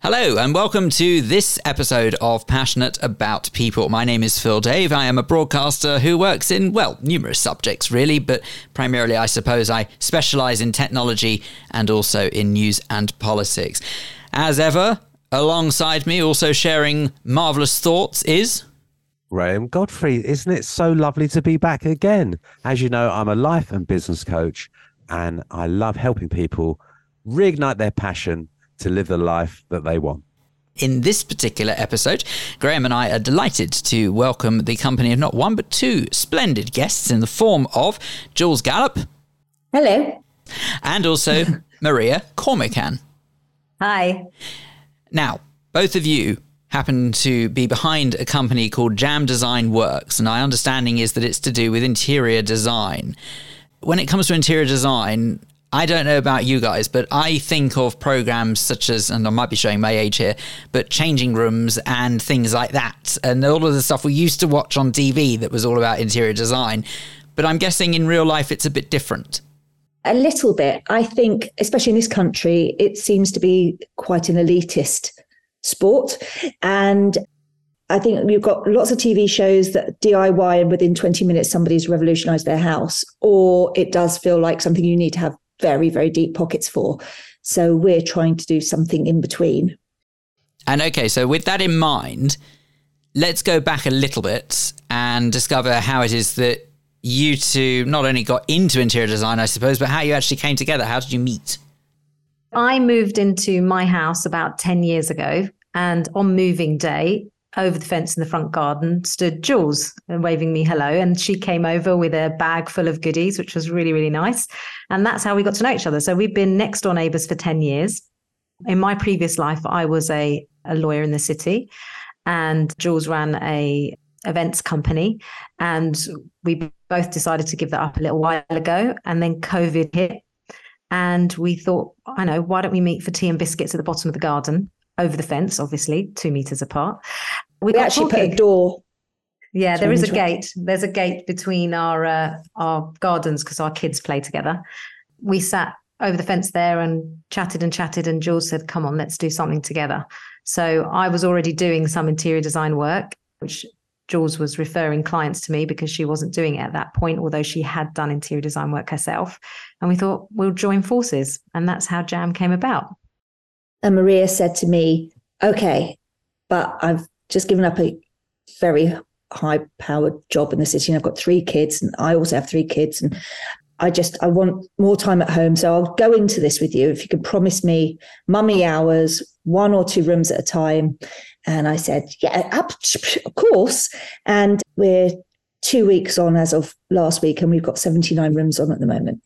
Hello and welcome to this episode of Passionate About People. My name is Phil Dave. I am a broadcaster who works in, well, numerous subjects really, but primarily I suppose I specialise in technology and also in news and politics. As ever, alongside me, also sharing marvellous thoughts is... Graham Godfrey. Isn't it so lovely to be back again? As you know, I'm a life and business coach and I love helping people reignite their passion to live the life that they want. In this particular episode, Graham and I are delighted to welcome the company of not one but two splendid guests in the form of Jules Gallop. Hello. And also Maria Cormican. Hi. Now, both of you happen to be behind a company called Jam Design Works, and my understanding is that it's to do with interior design. When it comes to interior design, I don't know about you guys, but I think of programs such as, and I might be showing my age here, but Changing Rooms and things like that, and all of the stuff we used to watch on TV that was all about interior design. But I'm guessing in real life it's a bit different. A little bit. I think, especially in this country, it seems to be quite an elitist sport. And I think you've got lots of TV shows that DIY and within 20 minutes somebody's revolutionized their house, or it does feel like something you need to have very, very deep pockets for. So we're trying to do something in between. And okay, so with that in mind, let's go back a little bit and discover how it is that you two not only got into interior design, I suppose, but how you actually came together. How did you meet? I moved into my house about 10 years ago, and on moving day, over the fence in the front garden stood Jules waving me hello. And she came over with a bag full of goodies, which was really, really nice. And that's how we got to know each other. So we've been next door neighbours for 10 years. In my previous life, I was a lawyer in the city, and Jules ran a events company. And we both decided to give that up a little while ago. And then COVID hit. And we thought, why don't we meet for tea and biscuits at the bottom of the garden? Over the fence, obviously, 2 meters apart. We actually put a door. Yeah, there is a gate. There's a gate between our gardens because our kids play together. We sat over the fence there and chatted, and Jules said, come on, let's do something together. So I was already doing some interior design work, which Jules was referring clients to me because she wasn't doing it at that point, although she had done interior design work herself. And we thought, we'll join forces. And that's how Jam came about. And Maria said to me, okay, but I've just given up a very high-powered job in the city, and I've got 3 kids, and I also have 3 kids, and I want more time at home. So I'll go into this with you if you can promise me mummy hours, 1 or 2 rooms at a time. And I said, yeah, of course. And we're 2 weeks on as of last week, and we've got 79 rooms on at the moment.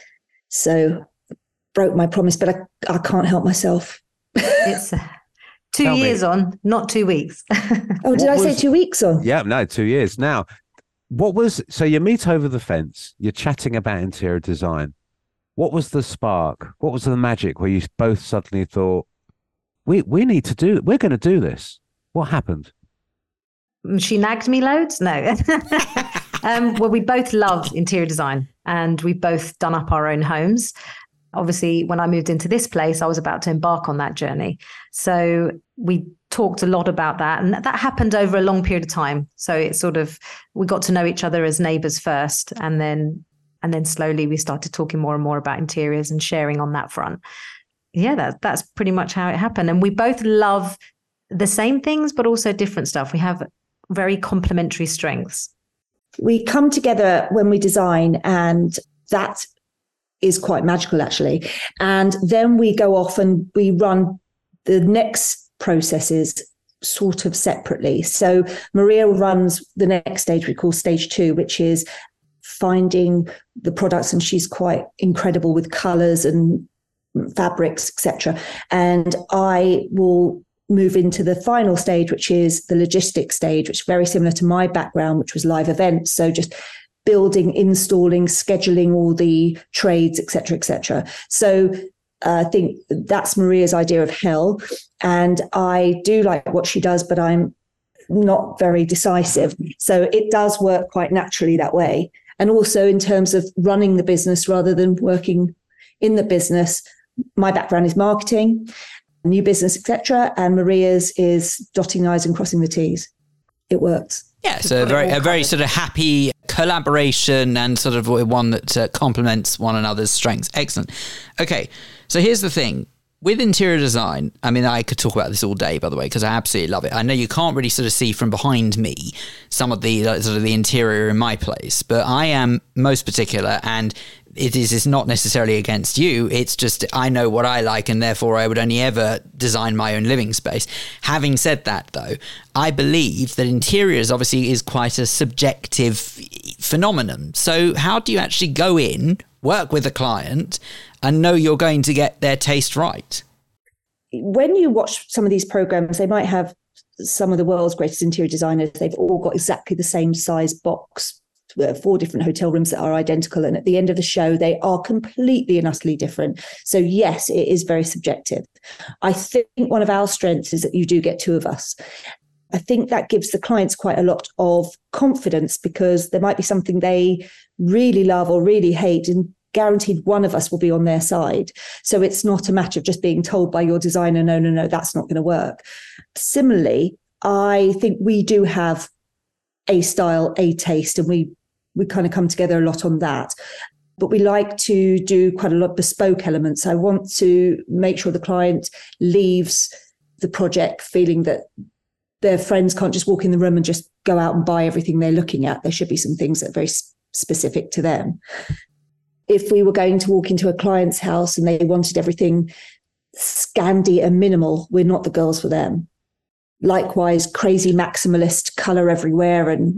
So broke my promise, but I can't help myself. It's 2 years on, not 2 weeks. Oh, did I say 2 weeks on? Yeah, no, 2 years. Now, so you meet over the fence, you're chatting about interior design. What was the spark? What was the magic where you both suddenly thought, we're going to do this? What happened? She nagged me loads? No. Well, we both loved interior design, and we both done up our own homes. Obviously, when I moved into this place, I was about to embark on that journey. So we talked a lot about that. And that happened over a long period of time. So it's we got to know each other as neighbours first. And then slowly we started talking more and more about interiors and sharing on that front. Yeah, that's pretty much how it happened. And we both love the same things, but also different stuff. We have very complementary strengths. We come together when we design, and that is quite magical, actually. And then we go off and we run the next processes sort of separately. So Maria runs the next stage we call stage 2, which is finding the products, and she's quite incredible with colors and fabrics, etc. And I will move into the final stage, which is the logistics stage, which is very similar to my background, which was live events. So just building, installing, scheduling all the trades, etc., etc. So I think that's Maria's idea of hell. And I do like what she does, but I'm not very decisive. So it does work quite naturally that way. And also in terms of running the business rather than working in the business, my background is marketing. new business, etc. And Maria's is dotting I's and crossing the T's. It works. Yeah, so a very sort of happy collaboration and sort of one that complements one another's strengths. Excellent. Okay, so here's the thing. With interior design, I mean, I could talk about this all day, by the way, because I absolutely love it. I know you can't really sort of see from behind me some of the sort of the interior in my place, but I am most particular, and it's not necessarily against you. It's just I know what I like, and therefore I would only ever design my own living space. Having said that, though, I believe that interiors obviously is quite a subjective phenomenon. So how do you actually go in, work with a client, and know you're going to get their taste right? When you watch some of these programs, they might have some of the world's greatest interior designers. They've all got exactly the same size box, 4 different hotel rooms that are identical. And at the end of the show, they are completely and utterly different. So yes, it is very subjective. I think one of our strengths is that you do get 2 of us. I think that gives the clients quite a lot of confidence, because there might be something they really love or really hate, and guaranteed one of us will be on their side. So it's not a matter of just being told by your designer, no, that's not going to work. Similarly, I think we do have a style, a taste, and we kind of come together a lot on that. But we like to do quite a lot of bespoke elements. I want to make sure the client leaves the project feeling that their friends can't just walk in the room and just go out and buy everything they're looking at. There should be some things that are very specific to them. If we were going to walk into a client's house and they wanted everything Scandi and minimal, we're not the girls for them. Likewise, crazy maximalist color everywhere and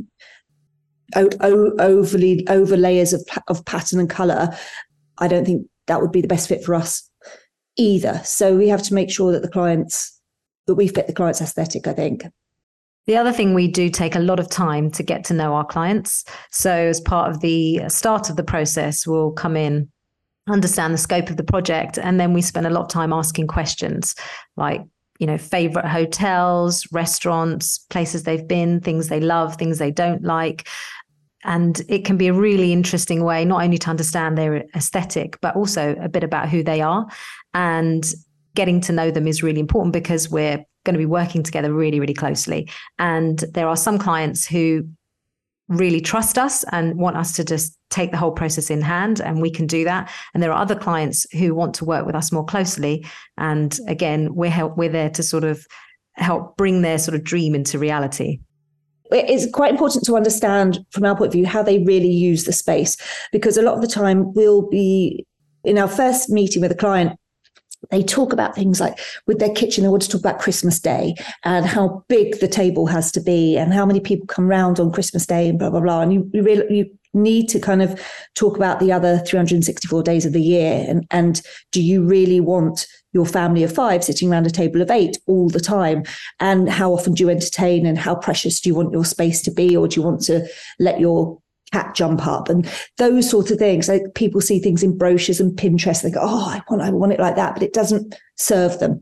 over layers of pattern and color, I don't think that would be the best fit for us either. So we have to make sure that we fit the client's aesthetic, I think. The other thing, we do take a lot of time to get to know our clients. So as part of the start of the process, we'll come in, understand the scope of the project, and then we spend a lot of time asking questions like, favorite hotels, restaurants, places they've been, things they love, things they don't like. And it can be a really interesting way, not only to understand their aesthetic, but also a bit about who they are. And getting to know them is really important, because we're going to be working together really, really closely. And there are some clients who really trust us and want us to just take the whole process in hand, and we can do that. And there are other clients who want to work with us more closely. And again, we're there to sort of help bring their sort of dream into reality. It's quite important to understand from our point of view how they really use the space, because a lot of the time we'll be in our first meeting with a client, they talk about things like with their kitchen, they want to talk about Christmas Day and how big the table has to be and how many people come round on Christmas Day and blah, blah, blah. And you need to kind of talk about the other 364 days of the year. And do you really want your family of 5 sitting around a table of 8 all the time? And how often do you entertain, and how precious do you want your space to be? Or do you want to let your cat jump up and those sorts of things? Like, people see things in brochures and Pinterest, they go, I want it like that, but it doesn't serve them.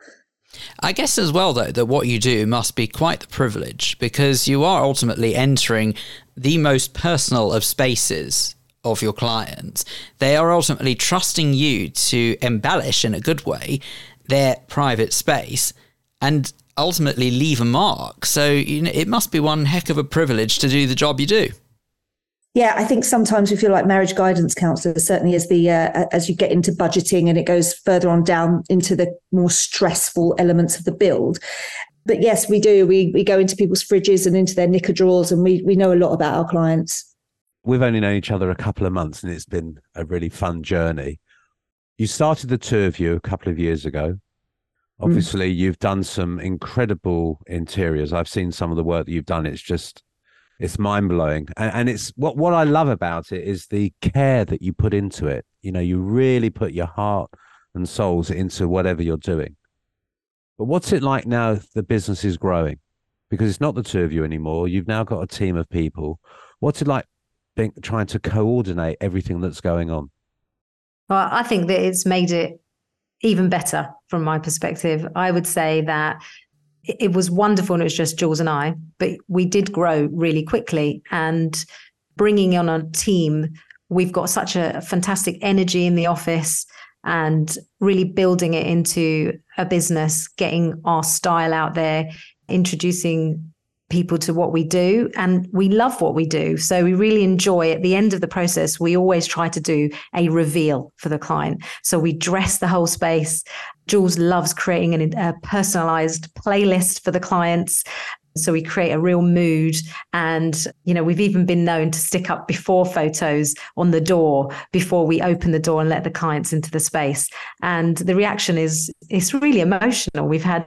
I guess as well, though, that what you do must be quite the privilege, because you are ultimately entering the most personal of spaces of your clients. They are ultimately trusting you to embellish in a good way their private space and ultimately leave a mark. So it must be one heck of a privilege to do the job you do. Yeah, I think sometimes we feel like marriage guidance counsellors, certainly as you get into budgeting and it goes further on down into the more stressful elements of the build. But yes, we do. We go into people's fridges and into their knicker drawers, and we know a lot about our clients. We've only known each other a couple of months, and it's been a really fun journey. You started the 2 of you a couple of years ago. Obviously, you've done some incredible interiors. I've seen some of the work that you've done. It's mind-blowing. And it's what I love about it is the care that you put into it. You really put your heart and souls into whatever you're doing. But what's it like now the business is growing? Because it's not the 2 of you anymore. You've now got a team of people. What's it like trying to coordinate everything that's going on? Well, I think that it's made it even better from my perspective. I would say that it was wonderful and it was just Jules and I, but we did grow really quickly, and bringing on a team, we've got such a fantastic energy in the office. and really building it into a business, getting our style out there, introducing people to what we do. And we love what we do. So we really enjoy, at the end of the process, we always try to do a reveal for the client. So we dress the whole space. Jules loves creating a personalized playlist for the clients. So we create a real mood. And, we've even been known to stick up before photos on the door before we open the door and let the clients into the space. And the reaction it's really emotional. We've had,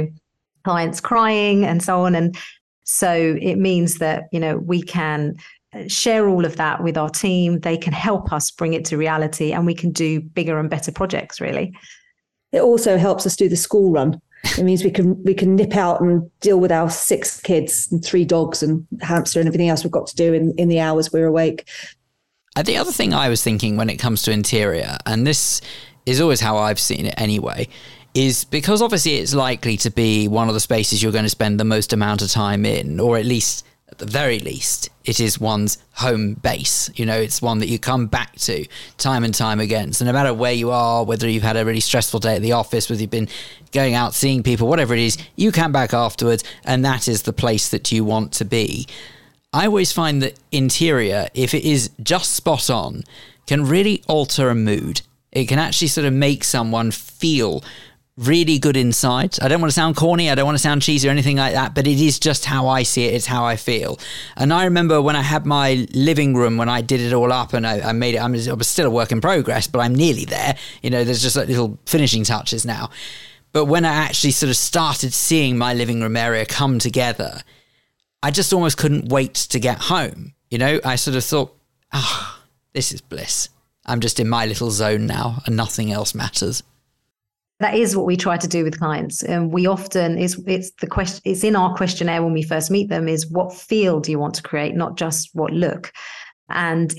clients crying and so on. And so it means that, we can share all of that with our team. They can help us bring it to reality, and we can do bigger and better projects, really. It also helps us do the school run. It means we can nip out and deal with our 6 kids and 3 dogs and hamster and everything else we've got to do in the hours we're awake. The other thing I was thinking when it comes to interior, and this is always how I've seen it anyway, is because obviously it's likely to be one of the spaces you're going to spend the most amount of time in, or at least, at the very least, it is one's home base. It's one that you come back to time and time again. So no matter where you are, whether you've had a really stressful day at the office, whether you've been going out, seeing people, whatever it is, you come back afterwards, and that is the place that you want to be. I always find that interior, if it is just spot on, can really alter a mood. It can actually sort of make someone feel really good inside. I don't want to sound corny, I don't want to sound cheesy or anything like that, but it is just how I see it, it's how I feel. And I remember when I had my living room, when I did it all up and I made it, I was still a work in progress, but I'm nearly there. There's just like little finishing touches now. But when I actually sort of started seeing my living room area come together, I just almost couldn't wait to get home. I sort of thought, this is bliss. I'm just in my little zone now and nothing else matters. That is what we try to do with clients. And we often, it's the question, it's in our questionnaire when we first meet them, is what feel do you want to create, not just what look. And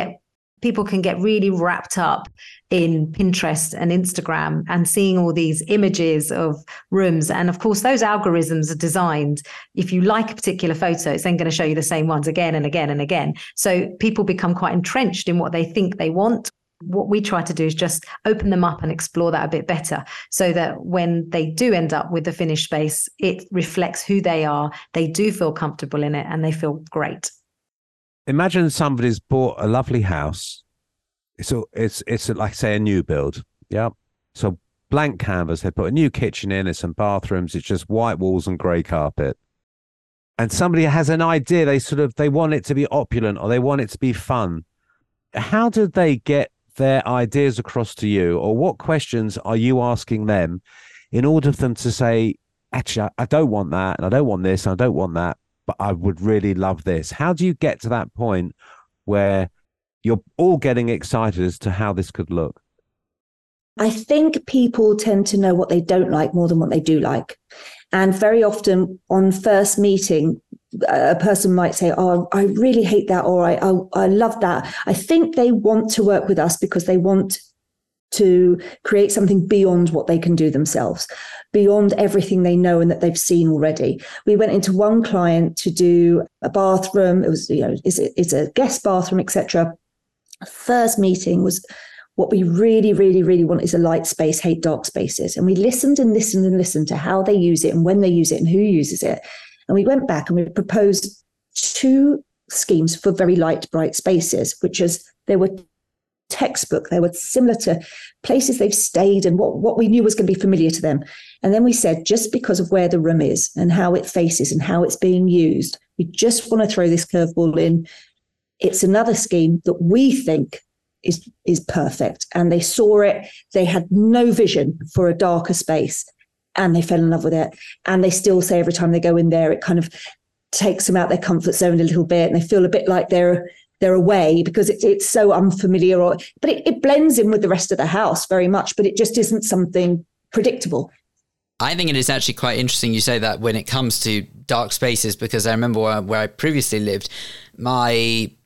people can get really wrapped up in Pinterest and Instagram and seeing all these images of rooms. And of course, those algorithms are designed, if you like a particular photo, it's then going to show you the same ones again and again and again. So people become quite entrenched in what they think they want. What we try to do is just open them up and explore that a bit better, so that when they do end up with the finished space, it reflects who they are. They do feel comfortable in it and they feel great. Imagine somebody's bought a lovely house. It's like, say, a new build. Yeah. So blank canvas, they put a new kitchen in, it's some bathrooms, it's just white walls and grey carpet. And somebody has an idea, they want it to be opulent or they want it to be fun. How do they get their ideas across to you, or what questions are you asking them in order for them to say, actually, I don't want that, and I don't want this, and I don't want that, but I would really love this? How do you get to that point where you're all getting excited as to how this could look? I think people tend to know what they don't like more than what they do like. And very often on first meeting, a person might say, oh, I really hate that, or I love that. I think they want to work with us because they want to create something beyond what they can do themselves, beyond everything they know and that they've seen already. We went into one client to do a bathroom. It was, it's a guest bathroom, etc. First meeting was, what we really, really, really want is a light space, hate dark spaces. And we listened and listened and listened to how they use it and when they use it and who uses it. And we went back and we proposed 2 schemes for very light, bright spaces, which is, they were textbook. They were similar to places they've stayed and what we knew was going to be familiar to them. And then we said, just because of where the room is and how it faces and how it's being used, we just want to throw this curveball in. It's another scheme that we think is perfect. And they saw it. They had no vision for a darker space and they fell in love with it. And they still say every time they go in there, it kind of takes them out their comfort zone a little bit, and they feel a bit like they're away because it's so unfamiliar. But it blends in with the rest of the house very much, but it just isn't something predictable. I think it is actually quite interesting you say that when it comes to dark spaces, because I remember where I previously lived, my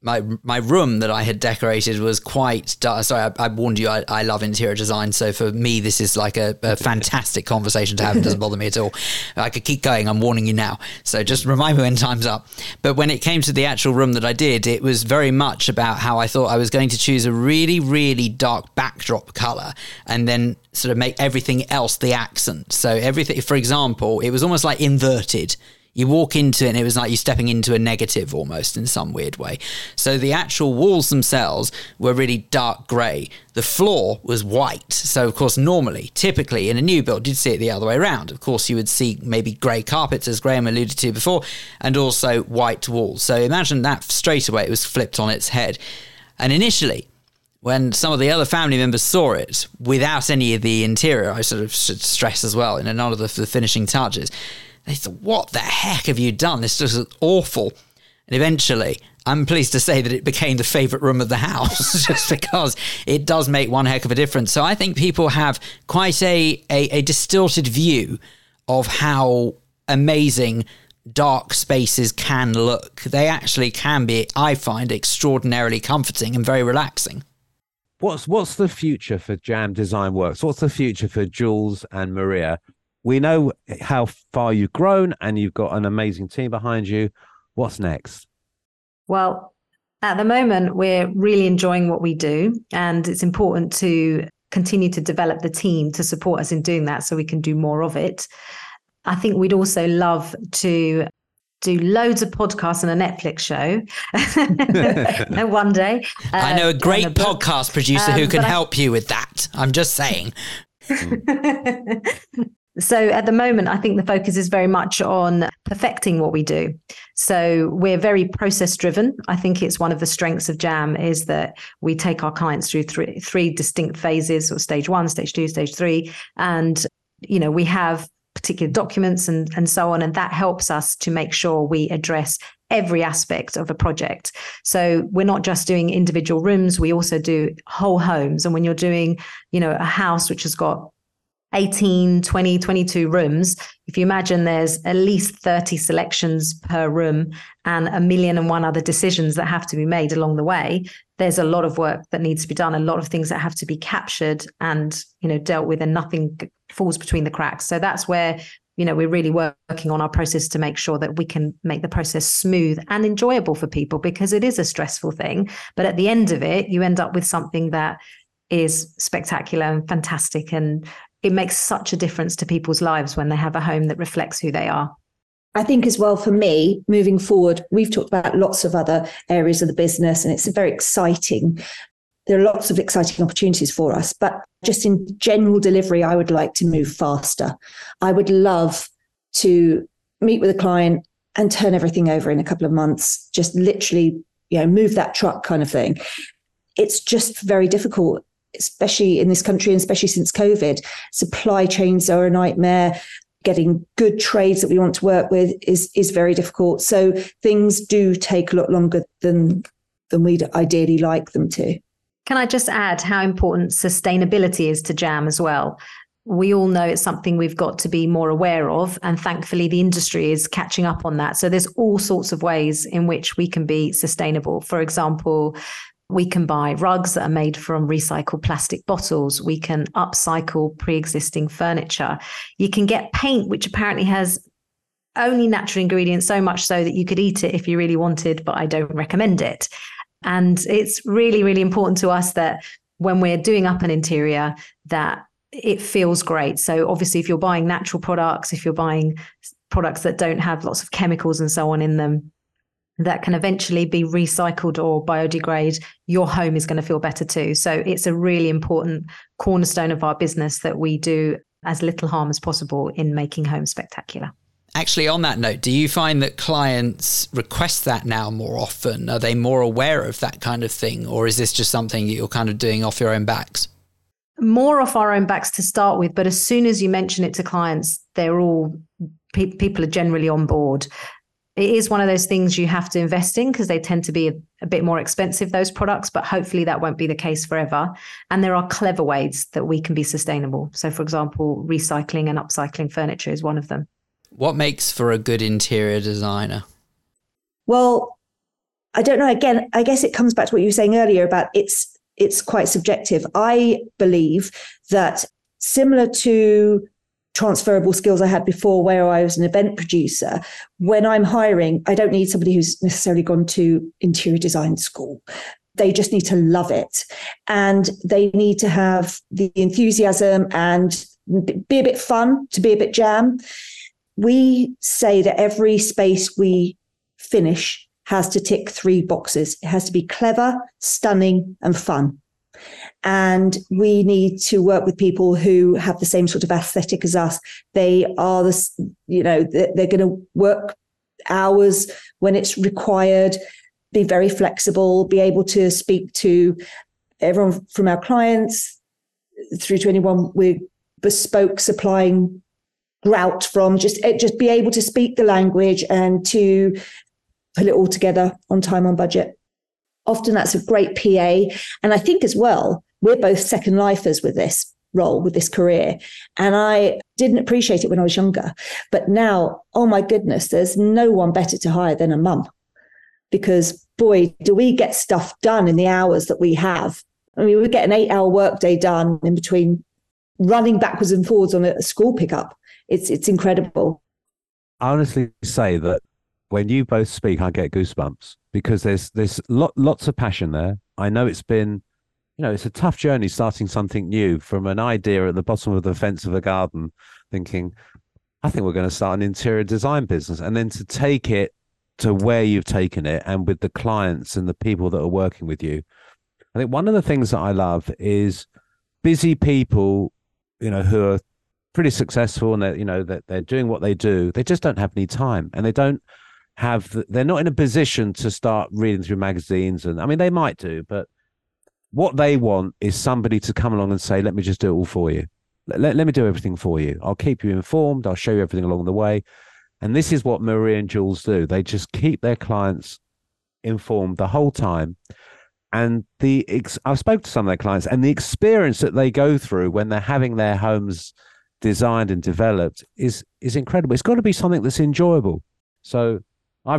my room that I had decorated was quite dark. Sorry, I warned you, I love interior design. So for me, this is like a fantastic conversation to have. It doesn't bother me at all. I could keep going. I'm warning you now. So just remind me when time's up. But when it came to the actual room that I did, it was very much about how I thought I was going to choose a really, really dark backdrop color and then sort of make everything else the accent. So everything, for example, it was almost like inverted. You walk into it and it was like you're stepping into a negative almost in some weird way. So the actual walls themselves were really dark grey. The floor was white. So of course, typically in a new build, you'd see it the other way around. Of course, you would see maybe grey carpets, as Graham alluded to before, and also white walls. So imagine that straight away, it was flipped on its head. And initially, when some of the other family members saw it without any of the interior, I sort of should stress as well, none of the finishing touches, they thought, what the heck have you done? This is awful. And eventually, I'm pleased to say that it became the favourite room of the house just because it does make one heck of a difference. So I think people have quite a distorted view of how amazing dark spaces can look. They actually can be, I find, extraordinarily comforting and very relaxing. What's the future for Jam Design Works? What's the future for Jules and Maria? We know how far you've grown and you've got an amazing team behind you. What's next? Well, at the moment, we're really enjoying what we do, and it's important to continue to develop the team to support us in doing that so we can do more of it. I think we'd also love to do loads of podcasts and a Netflix show one day. I know a great podcast producer who can help you with that. I'm just saying. So at the moment, I think the focus is very much on perfecting what we do. So we're very process driven. I think it's one of the strengths of Jam is that we take our clients through three distinct phases, or stage 1, stage 2, stage 3. And, we have particular documents and so on. And that helps us to make sure we address every aspect of a project. So we're not just doing individual rooms. We also do whole homes. And when you're doing, a house which has got 18, 20, 22 rooms, if you imagine there's at least 30 selections per room and 1,000,001 other decisions that have to be made along the way, there's a lot of work that needs to be done, a lot of things that have to be captured and, dealt with, and nothing falls between the cracks. So that's where, we're really working on our process to make sure that we can make the process smooth and enjoyable for people, because it is a stressful thing. But at the end of it, you end up with something that is spectacular and fantastic, and it makes such a difference to people's lives when they have a home that reflects who they are. I think as well, for me, moving forward, we've talked about lots of other areas of the business, and it's very exciting. There are lots of exciting opportunities for us, but just in general delivery, I would like to move faster. I would love to meet with a client and turn everything over in a couple of months, just literally, move that truck kind of thing. It's just very difficult, especially in this country, and especially since COVID. Supply chains are a nightmare. Getting good trades that we want to work with is very difficult. So things do take a lot longer than we'd ideally like them to. Can I just add how important sustainability is to Jam as well? We all know it's something we've got to be more aware of, and thankfully the industry is catching up on that. So there's all sorts of ways in which we can be sustainable. For example, we can buy rugs that are made from recycled plastic bottles. We can upcycle pre-existing furniture. You can get paint, which apparently has only natural ingredients, so much so that you could eat it if you really wanted, but I don't recommend it. And it's really, really important to us that when we're doing up an interior, that it feels great. So obviously, if you're buying natural products, if you're buying products that don't have lots of chemicals and so on in them, that can eventually be recycled or biodegrade, your home is going to feel better too. So it's a really important cornerstone of our business that we do as little harm as possible in making homes spectacular. Actually, on that note, do you find that clients request that now more often? Are they more aware of that kind of thing? Or is this just something you're kind of doing off your own backs? More off our own backs to start with. But as soon as you mention it to clients, they're all, people are generally on board. It is one of those things you have to invest in because they tend to be a bit more expensive, those products, but hopefully that won't be the case forever. And there are clever ways that we can be sustainable. So, for example, recycling and upcycling furniture is one of them. What makes for a good interior designer? Well, I don't know. Again, I guess it comes back to what you were saying earlier about it's quite subjective. I believe that similar to transferable skills I had before where I was an event producer, when I'm hiring, I don't need somebody who's necessarily gone to interior design school. They just need to love it. And they need to have the enthusiasm and be a bit fun, to be a bit jam. We say that every space we finish has to tick 3 boxes. It has to be clever, stunning, and fun. And we need to work with people who have the same sort of aesthetic as us. They are they're going to work hours when it's required, be very flexible, be able to speak to everyone from our clients through to anyone we're bespoke supplying grout from, just be able to speak the language and to pull it all together on time, on budget. Often that's a great PA. And I think as well, we're both second lifers with this role, with this career. And I didn't appreciate it when I was younger. But now, oh my goodness, there's no one better to hire than a mum. Because boy, do we get stuff done in the hours that we have. I mean, we get an 8-hour workday done in between running backwards and forwards on a school pickup. It's incredible. I honestly say that when you both speak, I get goosebumps because there's lots of passion there. I know it's been, it's a tough journey starting something new from an idea at the bottom of the fence of a garden, thinking, I think we're going to start an interior design business, and then to take it to where you've taken it and with the clients and the people that are working with you. I think one of the things that I love is busy people, who are pretty successful and they're doing what they do. They just don't have any time, and they're not in a position to start reading through magazines. And I mean, they might do, but what they want is somebody to come along and say, let me just do it all for you. Let me do everything for you. I'll keep you informed. I'll show you everything along the way. And this is what Maria and Jules do. They just keep their clients informed the whole time. And I've spoken to some of their clients, and the experience that they go through when they're having their homes designed and developed is incredible. It's got to be something that's enjoyable. So I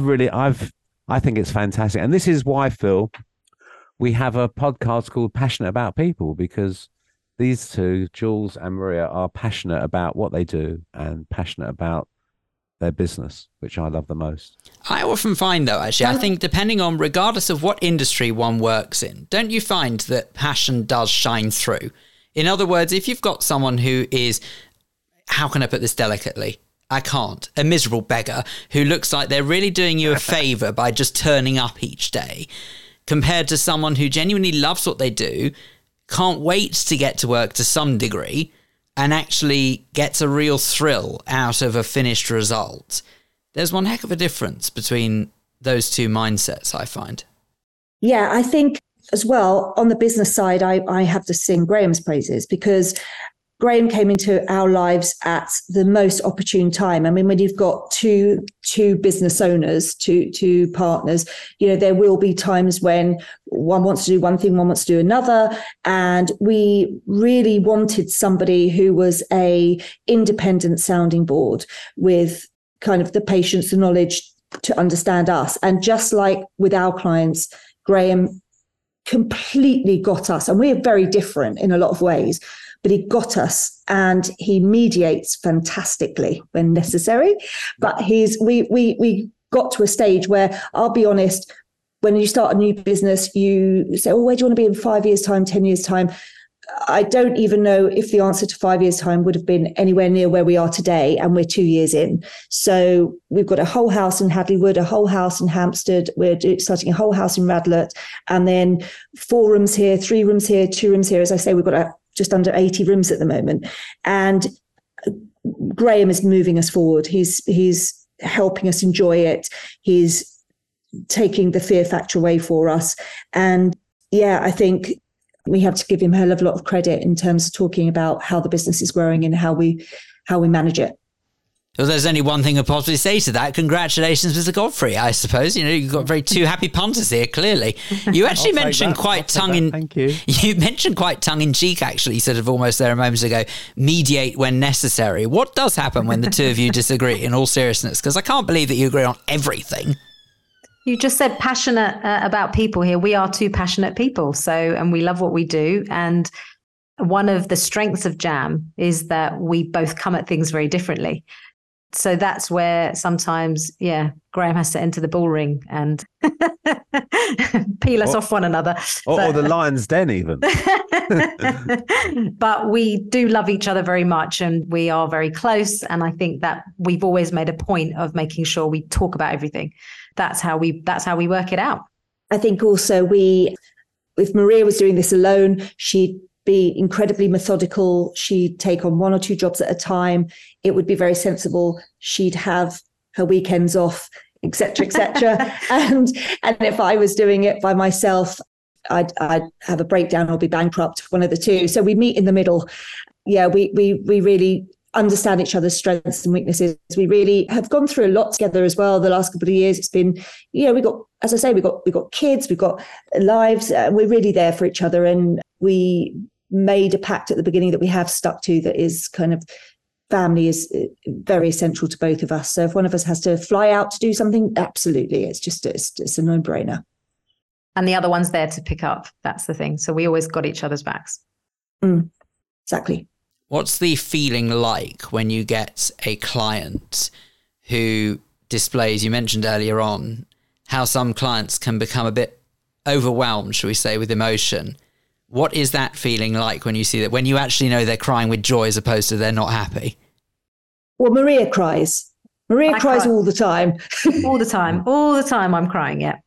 think it's fantastic. And this is why, Phil, we have a podcast called Passionate About People, because these two, Jules and Maria, are passionate about what they do and passionate about their business, which I love the most. I often find, though, actually, I think depending on, regardless of what industry one works in, don't you find that passion does shine through? In other words, if you've got someone who is, how can I put this delicately? I can't. A miserable beggar who looks like they're really doing you a favour by just turning up each day, compared to someone who genuinely loves what they do, can't wait to get to work to some degree, and actually gets a real thrill out of a finished result. There's one heck of a difference between those two mindsets, I find. Yeah, I think as well, on the business side, I have to sing Graham's praises, because Graham came into our lives at the most opportune time. I mean, when you've got two business owners, two partners, there will be times when one wants to do one thing, one wants to do another. And we really wanted somebody who was a independent sounding board with kind of the patience and knowledge to understand us. And just like with our clients, Graham completely got us. And we're very different in a lot of ways, but he got us, and he mediates fantastically when necessary. But we got to a stage where, I'll be honest, when you start a new business, you say, where do you want to be in 5 years' time, 10 years' time? I don't even know if the answer to 5 years' time would have been anywhere near where we are today, and we're 2 years in. So we've got a whole house in Hadleywood, a whole house in Hampstead. We're starting a whole house in Radlett, and then 4 rooms here, 3 rooms here, 2 rooms here. As I say, we've got just under 80 rooms at the moment. And Graham is moving us forward. He's helping us enjoy it. He's taking the fear factor away for us. And yeah, I think we have to give him a lot of credit in terms of talking about how the business is growing and how we manage it. Well, there's only one thing I'd possibly say to that. Congratulations, Mr. Godfrey, I suppose. You've got two happy punters here, clearly. You actually mentioned You mentioned quite tongue-in-cheek, actually, sort of almost there a moment ago, mediate when necessary. What does happen when the two of you disagree, in all seriousness? Because I can't believe that you agree on everything. You just said passionate about people here. We are two passionate people. And we love what we do. And one of the strengths of Jam is that we both come at things very differently. So that's where sometimes, Graham has to enter the bull ring and peel us off one another. Or the lion's den even. But we do love each other very much and we are very close. And I think that we've always made a point of making sure we talk about everything. That's how we work it out. I think also if Maria was doing this alone, she'd be incredibly methodical. She'd take on 1 or 2 jobs at a time. It would be very sensible. She'd have her weekends off, etc., etc. and if I was doing it by myself, I'd have a breakdown or be bankrupt, one of the two. So we meet in the middle. Yeah, we really understand each other's strengths and weaknesses. We really have gone through a lot together as well the last couple of years. It's been, we got, as I say, we got kids, we've got lives. We're really there for each other, and we made a pact at the beginning that we have stuck to, that is kind of family is very essential to both of us. So if one of us has to fly out to do something, absolutely, it's a no-brainer. And the other one's there to pick up. That's the thing. So we always got each other's backs. Exactly. What's the feeling like when you get a client who displays, you mentioned earlier on, how some clients can become a bit overwhelmed, shall we say, with emotion. What is that feeling like when you see that, when you actually know they're crying with joy as opposed to they're not happy? Well, Maria cries. Maria cries all the time. All the time I'm crying, yeah.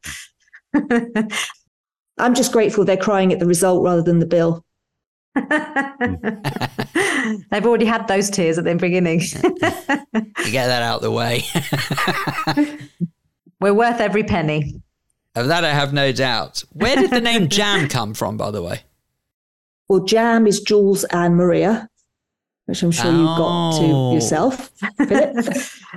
I'm just grateful they're crying at the result rather than the bill. They've already had those tears at the beginning. You get that out of the way. We're worth every penny. Of that I have no doubt. Where did the name Jam come from, by the way? Well, Jam is Jules and Maria, which I'm sure you've got to yourself, Philip.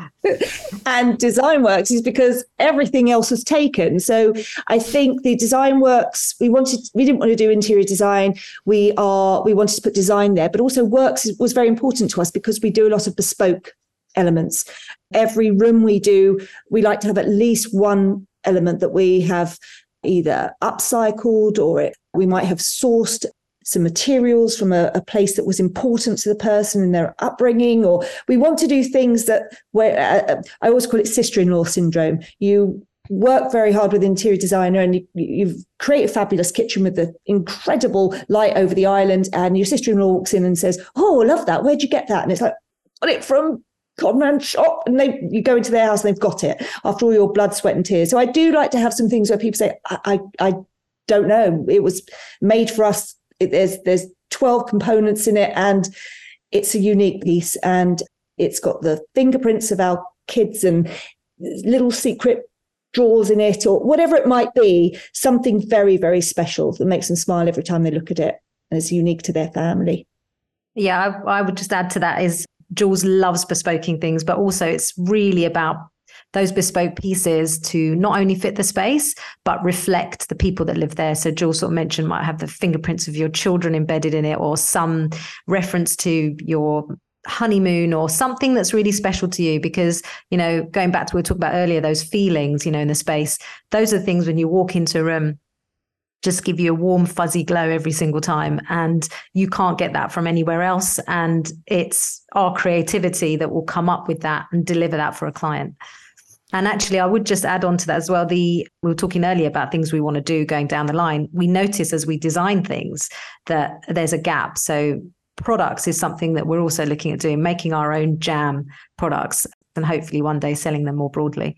And Designworks is because everything else was taken. So I think the Designworks, we didn't want to do interior design. We wanted to put design there, but also Works was very important to us because we do a lot of bespoke elements. Every room we do, we like to have at least one element that we have either upcycled, or we might have sourced some materials from a place that was important to the person in their upbringing, or we want to do things that where I always call it sister-in-law syndrome. You work very hard with an interior designer and you create a fabulous kitchen with the incredible light over the island, and your sister-in-law walks in and says, "Oh, I love that. Where'd you get that?" And it's like, "Got it from Conran shop." And you go into their house and they've got it after all your blood, sweat and tears. So I do like to have some things where people say, I don't know, it was made for us. There's 12 components in it and it's a unique piece, and it's got the fingerprints of our kids and little secret drawers in it, or whatever it might be, something very, very special that makes them smile every time they look at it, and it's unique to their family. Yeah, I would just add to that is Jules loves bespoking things, but also it's really about those bespoke pieces to not only fit the space, but reflect the people that live there. So Jules sort of mentioned might have the fingerprints of your children embedded in it, or some reference to your honeymoon, or something that's really special to you. Because, going back to what we talked about earlier, those feelings, in the space, those are things when you walk into a room, just give you a warm, fuzzy glow every single time. And you can't get that from anywhere else. And it's our creativity that will come up with that and deliver that for a client. And actually, I would just add on to that as well. We were talking earlier about things we want to do going down the line. We notice as we design things that there's a gap. So products is something that we're also looking at doing, making our own Jam products and hopefully one day selling them more broadly.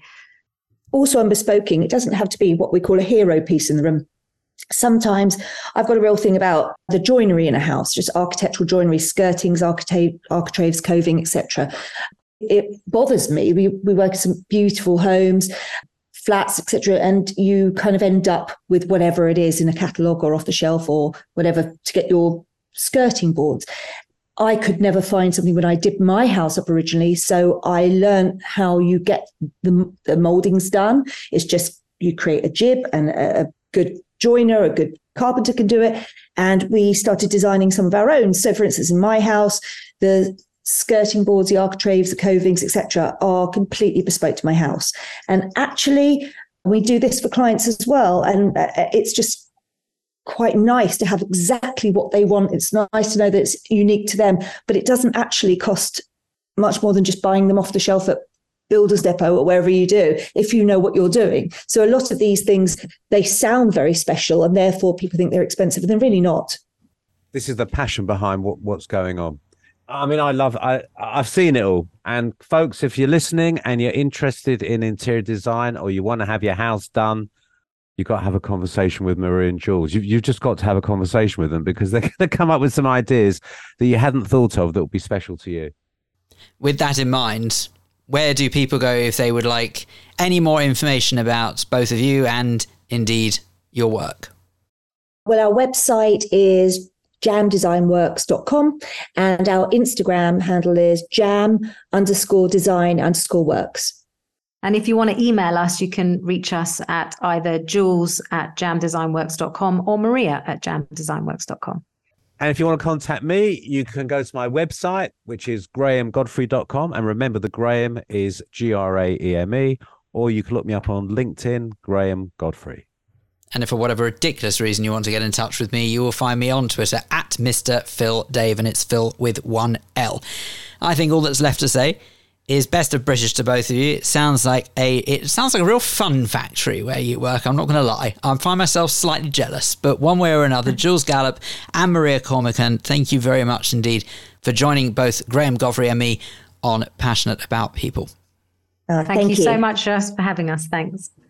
Also on bespoking, it doesn't have to be what we call a hero piece in the room. Sometimes I've got a real thing about the joinery in a house, just architectural joinery, skirtings, architraves, coving, etc. It bothers me. We work in some beautiful homes, flats, etc., and you kind of end up with whatever it is in a catalogue or off the shelf or whatever to get your skirting boards. I could never find something when I did my house up originally, so I learned how you get the mouldings done. It's just you create a jib, and a good joiner, a good carpenter can do it. And we started designing some of our own. So, for instance, in my house, the skirting boards, the architraves, the covings, etc., are completely bespoke to my house. And actually, We do this for clients as well. And it's just quite nice to have exactly what they want. It's nice to know that it's unique to them, but it doesn't actually cost much more than just buying them off the shelf at Builders Depot or wherever you do, if you know what you're doing. So a lot of these things, they sound very special and therefore people think they're expensive, but they're really not. This is the passion behind what's going on. I mean, I've seen it all. And folks, if you're listening and you're interested in interior design or you want to have your house done, you've got to have a conversation with Maria and Jules. You've just got to have a conversation with them, because they're going to come up with some ideas that you hadn't thought of that will be special to you. With that in mind, where do people go if they would like any more information about both of you and indeed your work? Well, our website is jamdesignworks.com and our Instagram handle is jam_design_works. And if you want to email us, you can reach us at either jules@jamdesignworks.com or maria@jamdesignworks.com. And if you want to contact me, you can go to my website, which is grahamgodfrey.com. And remember, the Graham is Graeme, or you can look me up on LinkedIn, Graham Godfrey. And if for whatever ridiculous reason you want to get in touch with me, you will find me on Twitter at Mr. Phil Dave, and it's Phil with one L. I think all that's left to say is best of British to both of you. It sounds like a real fun factory where you work. I'm not going to lie. I find myself slightly jealous, but one way or another, Jules Gallop and Maria Cormican, thank you very much indeed for joining both Graham Godfrey and me on Passionate About People. Thank you so much for having us. Thanks.